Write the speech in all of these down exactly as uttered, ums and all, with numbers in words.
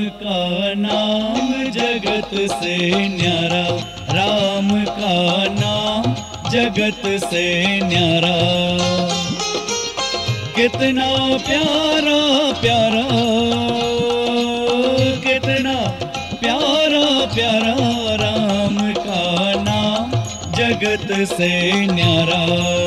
का नाम जगत से न्यारा, राम का नाम जगत से न्यारा। कितना प्यारा प्यारा, कितना प्यारा प्यारा, राम का नाम जगत से न्यारा।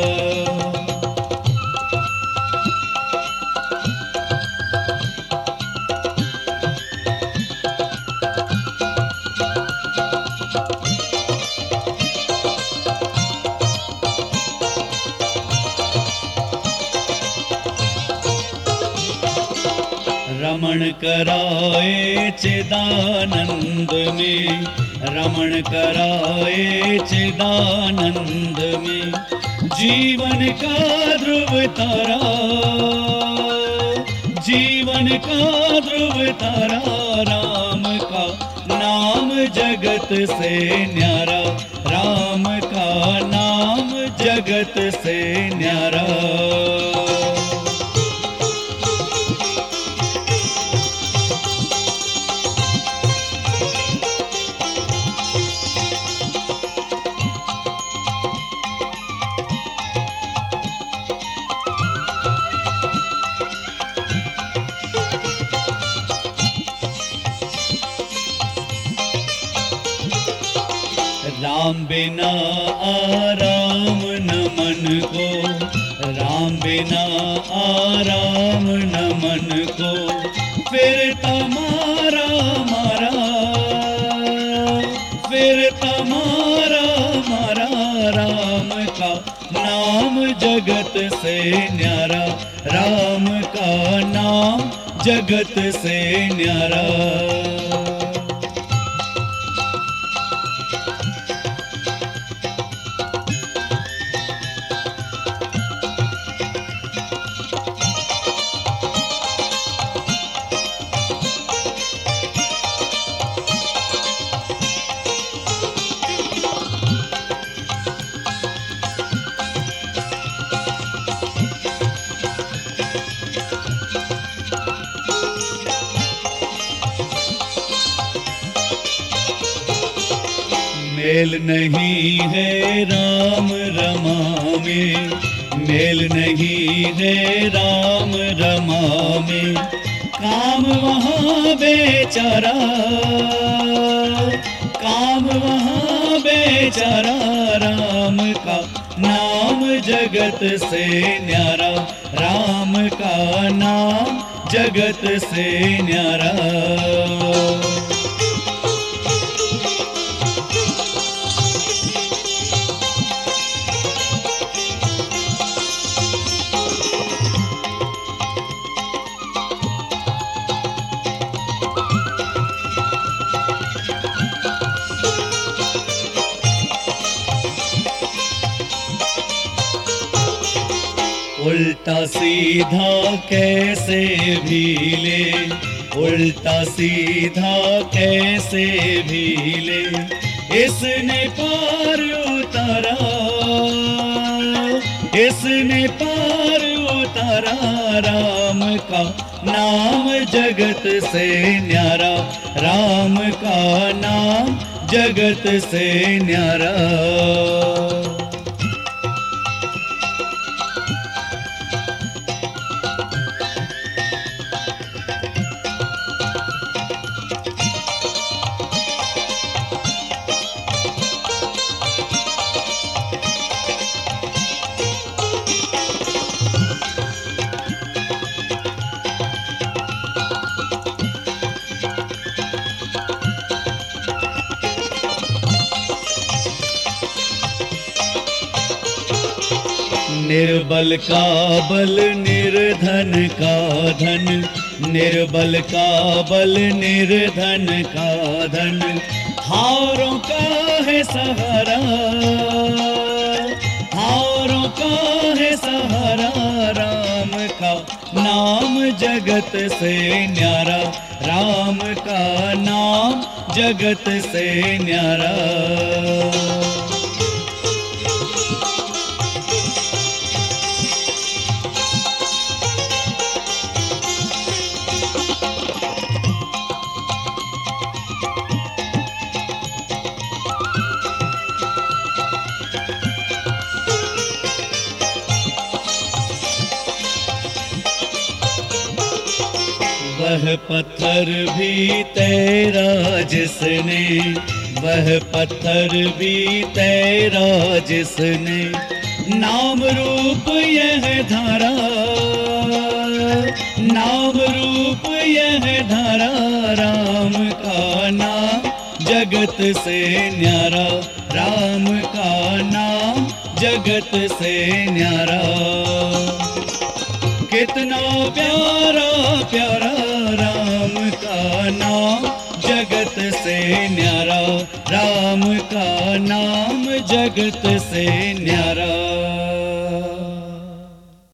रमण कराए चिदानंद में, रमण कराए चिदानंद में, जीवन का ध्रुव तारा, जीवन का ध्रुव तारा, राम का नाम जगत से न्यारा, राम का नाम जगत से न्यारा। राम बिना आराम न मन को, राम बिना आराम न मन को, फिर तमारा मारा, फिर तमारा मारा, राम का नाम जगत से न्यारा, राम का नाम जगत से न्यारा। मेल नहीं है राम रमा में, मेल नहीं है राम रमा में, काम वहाँ बेचारा, काम वहाँ बेचारा, राम का नाम जगत से न्यारा, राम का नाम जगत से न्यारा। उल्टा सीधा कैसे भी ले, उल्टा सीधा कैसे भी ले, इसने पार उतारा, इसने पार उतारा, राम का नाम जगत से न्यारा, राम का नाम जगत से न्यारा। निर्बल का बल निर्धन का धन, निर्बल का बल निर्धन का धन, हारों का है सहारा, हारों का है सहारा, राम का नाम जगत से न्यारा, राम का नाम जगत से न्यारा। वह पत्थर भी तैरा जिसने, वह पत्थर भी तैरा जिसने, नाम रूप यह धारा, नाम रूप यह धारा, राम का नाम जगत से न्यारा, राम का नाम जगत से न्यारा। कितना प्यारा प्यारा राम का नाम जगत से न्यारा, राम का नाम जगत से न्यारा।